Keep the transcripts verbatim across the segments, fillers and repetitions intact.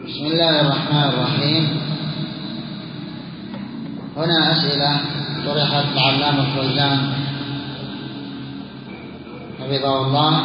بسم الله الرحمن الرحيم. هنا أسئلة طرحت العلامة الفوزان حفظه الله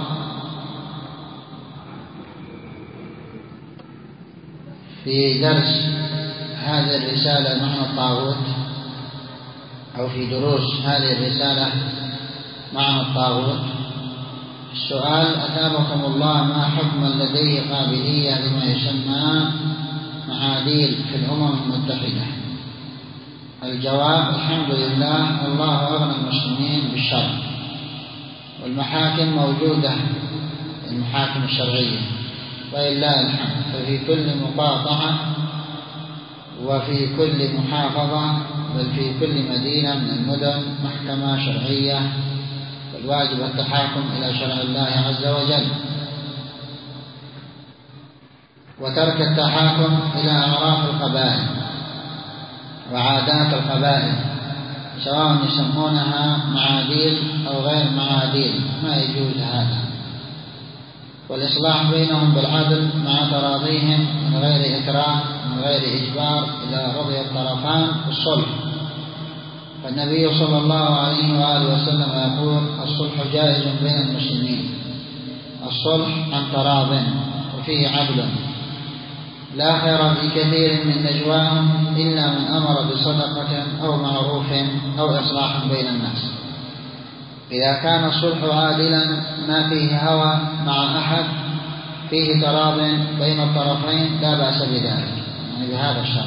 في درس هذه الرسالة معنى الطاغوت، أو في دروس هذه الرسالة معنى الطاغوت. السؤال: أثابكم الله، ما حكم لديه قابلية لما يسمى معاديل في الأمم المتحدة؟ الجواب: الحمد لله، الله أغنى المسلمين بالشرع، والمحاكم موجودة، المحاكم الشرعية ولله الحمد، ففي كل مقاطعة وفي كل محافظة بل في كل مدينة من المدن محكمة شرعية، والواجب التحاكم إلى شرع الله عز وجل، وترك التحاكم إلى أعراف القبائل وعادات القبائل، سواء يسمونها معاديل أو غير معاديل، ما يجوز هذا. والإصلاح بينهم بالعدل مع تراضيهم من غير إكراه من غير إجبار، إذا رضي الطرفان بالصلح. فالنبي صلى الله عليه وآله وسلم يقول: الصلح جائز بين المسلمين، الصلح عن تراض وفيه عدل، لا خير في كثير من نجواهم إلا من أمر بصدقة أو معروف أو إصلاح بين الناس. إذا كان الصلح عادلا ما فيه هوى مع أحد، فيه تراض بين الطرفين، لا بأس بذلك، يعني بهذا الشرط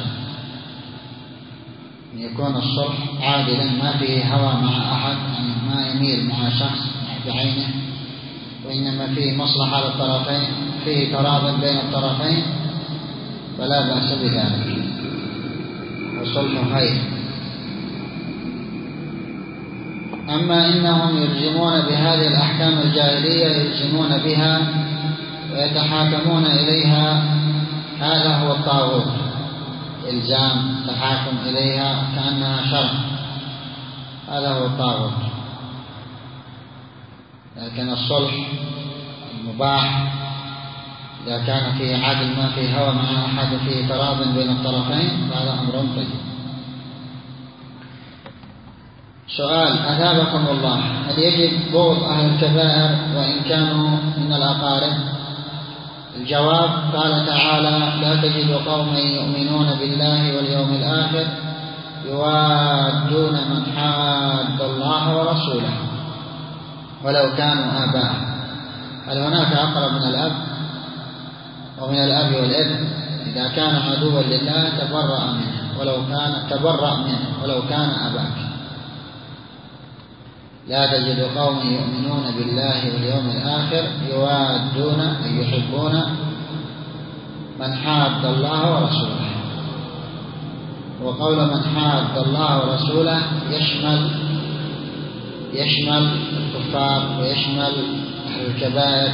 أن يكون الصلح عادلا ما فيه هوى مع أحد، يعني ما يميل مع شخص بعينه، وإنما فيه مصلحة للطرفين، فيه تراض بين الطرفين، فلا بأس بذلك، والصلح خير. أما إنهم يلزمون بهذه الأحكام الجاهلية، يلزمون بها ويتحاكمون إليها، هذا هو الطاغوت، إلزام تحاكم إليها كأنها شرع، هذا هو الطاغوت. لكن الصلح المباح إذا كان فيه عدل ما فيه هوى مع أحد وفيه تراض بين الطرفين، فهذا أمر طيب. سؤال: أثابكم الله، هل يجب بغض أهل الكبائر وإن كانوا من الأقارب؟ الجواب: قال تعالى: لا تجد قوما يؤمنون بالله واليوم الآخر يوادون من حاد الله ورسوله ولو كانوا آباءهم. هل هناك أقرب من الأب ومن الأب والابن؟ إذا كان عدوا لله تبرأ منه ولو كان تبرأ منه ولو كان أباك. لا تجد قوم يؤمنون بالله واليوم الآخر يوادون أي يحبون من حاد الله ورسوله. وقول من حاد الله ورسوله يشمل يشمل الكفار ويشمل أهل الكبائر.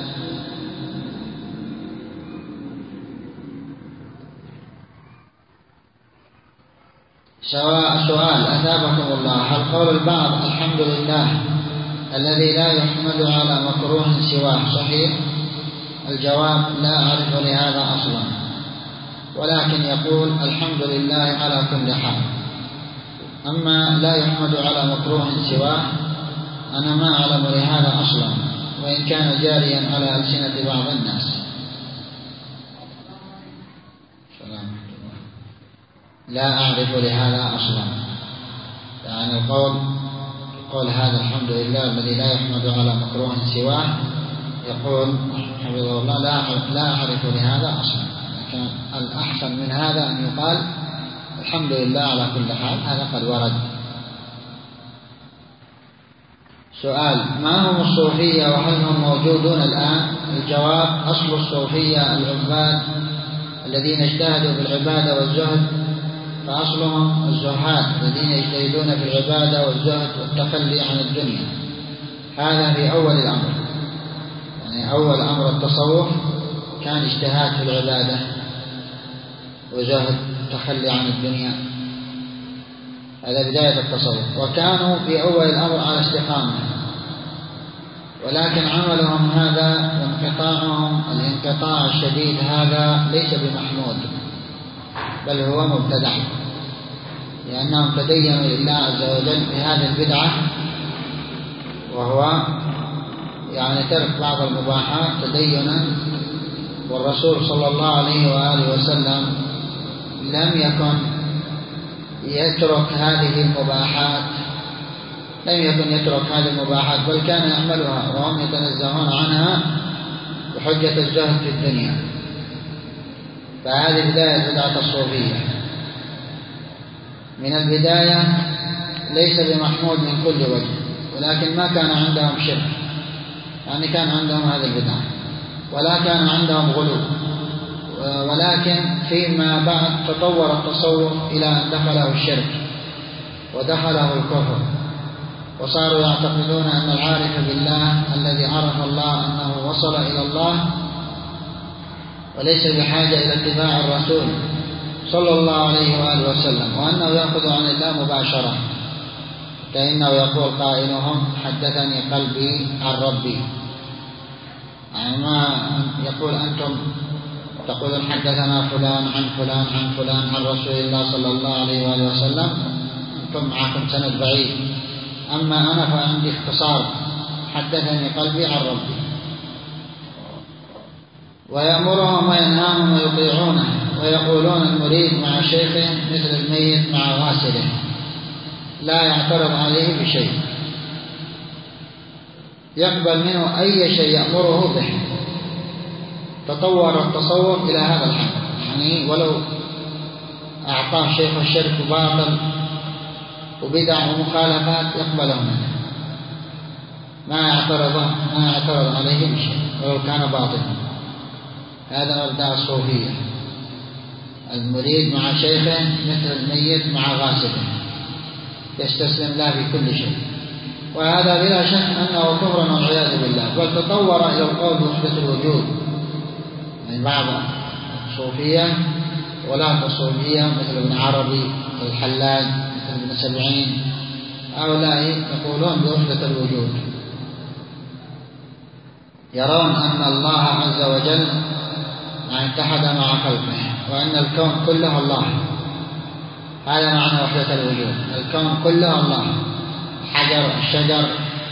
سواء سؤال: أثابكم الله، هل قول البعض الحمد لله الذي لا يحمد على مكروه سواه صحيح؟ الجواب: لا أعرف لهذا أصلا، ولكن يقول الحمد لله على كل حال. أما لا يحمد على مكروه سواه، أنا ما أعلم لهذا أصلا، وإن كان جاريا على ألسنة بعض الناس. لا أعرف لهذا أصلا، يعني القول قول هذا الحمد لله الذي لا يحمد على مكروه سواه، يقول حفظه الله لا لا أعرف لهذا أصلا، لكن الأحسن من هذا أن يقال الحمد لله على كل حال، هذا قد ورد. سؤال: ما هم الصوفية وهل هم موجودون الآن؟ الجواب: أصل الصوفية العباد الذين اجتهدوا في العبادة والزهد، فأصلهم الزهاد الذين يجتهدون في العبادة والزهد والتخلي عن الدنيا. هذا في أول الأمر، يعني أول أمر التصوف كان اجتهاد في العبادة وزهد تخلي عن الدنيا، هذا بداية التصوف. وكانوا في أول الأمر على استقامة، ولكن عملهم هذا وانقطاعهم الانقطاع الشديد هذا ليس بمحمود، بل هو مبتدع، لأنهم تدينوا لله عز وجل بهذه البدعة، وهو يعني ترك بعض المباحات تدينا. والرسول صلى الله عليه وآله وسلم لم يكن يترك هذه المباحات لم يكن يترك هذه المباحات بل كان يعملها وهم يتنزهون عنها بحجة الزهد في الدنيا. فهذه بداية بدعة الصوفية. من البداية ليس بمحمود من كل وجه، ولكن ما كان عندهم شرك، يعني كان عندهم هذه البدعة، ولا كان عندهم غلو، ولكن فيما بعد تطور التصوف إلى أن دخله الشرك ودخله الكفر، وصاروا يعتقدون أن العارف بالله الذي عرف الله أنه وصل إلى الله وليس بحاجة إلى اتباع الرسول صلى الله عليه وآله وسلم، وأنه يأخذ عن الله مباشرة، كأنه يقول قائلهم حدثني قلبي عن ربي. يعني ما يقول أنتم تقولون حدثنا فلان عن فلان عن فلان عن رسول الله صلى الله عليه وآله وسلم، أنتم معكم سند بعيد، أما أنا فعندي اختصار حدثني قلبي عن ربي. ويأمرهم وينهاهم ويطيعونه، ويقولون المريد مع شيخه مثل الميت مع غاسله، لا يعترض عليه بشيء، يقبل منه أي شيء يأمره به. تطور التصوف إلى هذا الحد، يعني ولو أعطاه شيخ الشرك باطل وبدع ومخالفات يقبله منه، ما يعترض ما يعترض عليه بشيء ولو كان باطلا. هذا مبدأ الصوفية، المريد مع شيخه مثل الميت مع غاسله، يستسلم له بكل شيء. وهذا بلا شك أنه كفر والعياذ بالله، بل تطور إلى القول بوحدة الوجود. يعني بعض الصوفية ولاة الصوفية مثل ابن عربي الحلاج مثل ابن سبعين، هؤلاء يقولون بوحدة الوجود، يرون أن الله عز وجل اتحد مع خلقه، وأن الكون كله الله. هذا معنى وحدة الوجود، الكون كله الله، الحجر الشجر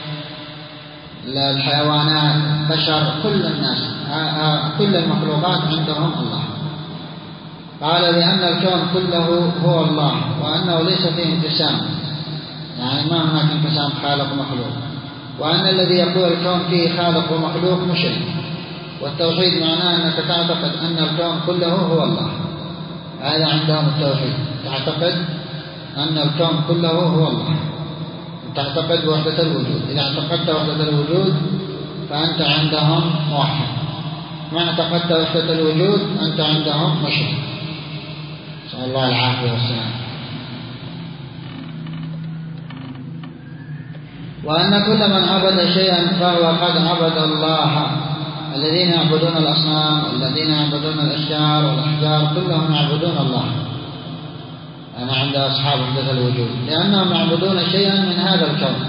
الحيوانات بشر كل الناس كل المخلوقات عندهم الله. قال بأن الكون كله هو الله، وأنه ليس فيه انقسام، يعني ما هناك انقسام خالق ومخلوق، وأن الذي يقول الكون فيه خالق ومخلوق مشرك. والتوحيد معناه أنك تعتقد أن الكون كله هو الله، هذا عندهم التوحيد، تعتقد أن الكون كله هو الله، تعتقد وحدة الوجود. إذا اعتقدت وحدة الوجود فأنت عندهم موحد، ما اعتقدت وحدة الوجود أنت عندهم مشرك. نسأل الله العافية والسلام. وأن كل من عبد شيئا فهو قد عبد الله. الذين يعبدون الأصنام والذين يعبدون الأشجار والأحجار كلهم يعبدون الله، أنا عند أصحاب وحدة الوجود، لأنهم يعبدون شيئا من هذا الكون.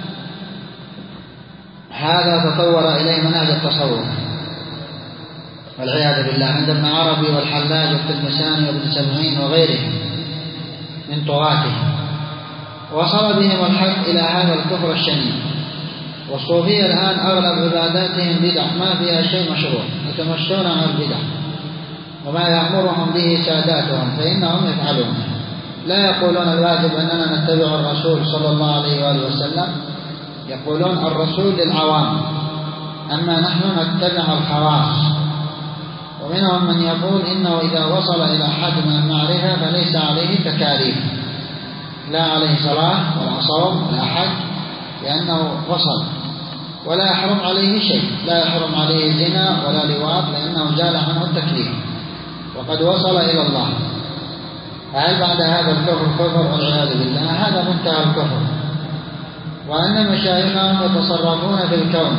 هذا تطور إليه منهج التصوف والعياذ بالله عند ابن عربي والحلاج والتلمساني وابن سبعين وغيرهم من طغاتهم، وصل بهم الحق إلى هذا الكفر الشنيع. والصوفية الآن أغلب عباداتهم بدع ما فيها شيء مشروع، يتمشون على البدع وما يأمرهم به ساداتهم فإنهم يفعلونه. لا يقولون الواجب أننا نتبع الرسول صلى الله عليه وآله وسلم، يقولون الرسول للعوام، أما نحن نتبع الخواص. ومنهم من يقول إنه إذا وصل إلى حد من المعرفة فليس عليه تكاليف، لا عليه صلاة ولا صوم ولا حج، لأنه وصل، ولا يحرم عليه شيء، لا يحرم عليه زنا ولا لواط، لأنه زال عنه التكليف وقد وصل إلى الله. هل بعد هذا الكفر كفر والعياذ بالله؟ هذا منتهى الكفر. وأن مشايخهم يتصرفون في الكون،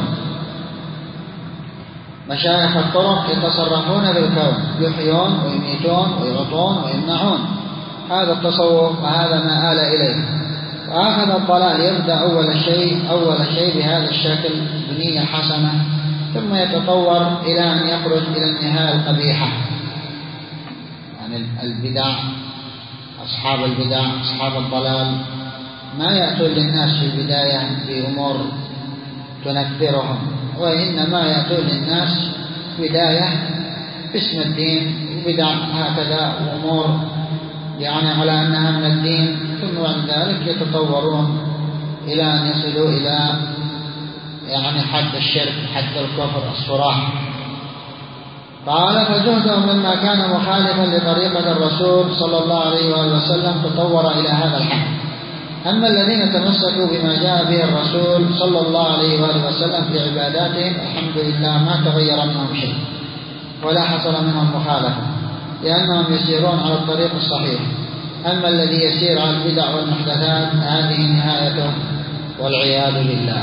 مشايخ الطرق يتصرفون في الكون، يحيون ويميتون ويعطون ويمنعون. هذا التصوف وهذا ما آل إليه، وآخذ الضلال يبدأ أول شيء أول شيء بهذا الشكل بنية حسنة، ثم يتطور إلى أن يخرج إلى النهاية القبيحة. يعني البدع، أصحاب البدع، أصحاب الضلال ما يأتون للناس في البداية بأمور تنفرهم، وإنما يأتون للناس بداية باسم الدين وبدع هكذا وأمور يعني على أنها من الدين، ثم بعد ذلك يتطورون إلى أن يصلوا إلى يعني حد الشرك، حد الكفر الصراح. قال فزهدهم مما كان مخالفا لطريقة الرسول صلى الله عليه وآله وسلم تطور إلى هذا الحد. أما الذين تمسكوا بما جاء به الرسول صلى الله عليه وآله وسلم في عباداتهم الحمد لله ما تغير منهم شيء ولا حصل منهم مخالفة، لأنهم يسيرون على الطريق الصحيح. أما الذي يسير على البدع والمحدثات هذه نهايته والعياذ بالله.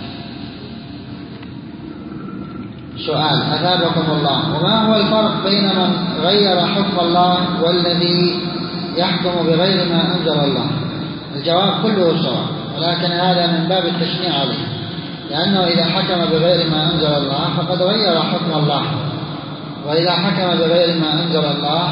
سؤال أثابكم الله: وما هو الفرق بين من غير حكم الله والذي يحكم بغير ما أنزل الله؟ الجواب كله سواء، ولكن هذا من باب التشنيع عليه، لأنه إذا حكم بغير ما أنزل الله فقد غير حكم الله، وإذا حكم بغير ما أنزل الله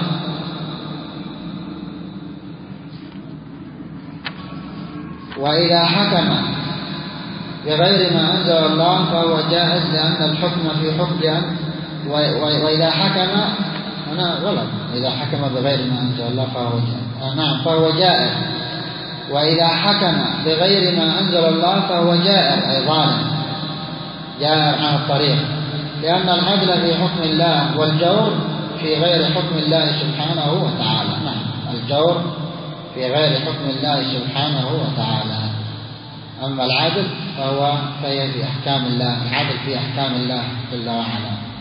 وإذا حكم بغير ما أنزل الله فهو جائز، لأن الحكم في حكم لأن وإذا حكم هنا غلط، إذا حكم بغير ما أنزل الله فهو جائز. نعم فهو جائز، وإذا حكم بغير ما أنزل الله فهو جائر أي ظالم، جائر عن الطريق، لأن العدل في حكم الله والجور في غير حكم الله سبحانه وتعالى. نعم الجور في غير حكم الله سبحانه وتعالى، أما العدل فهو في أحكام الله، العدل في أحكام الله جل وعلا.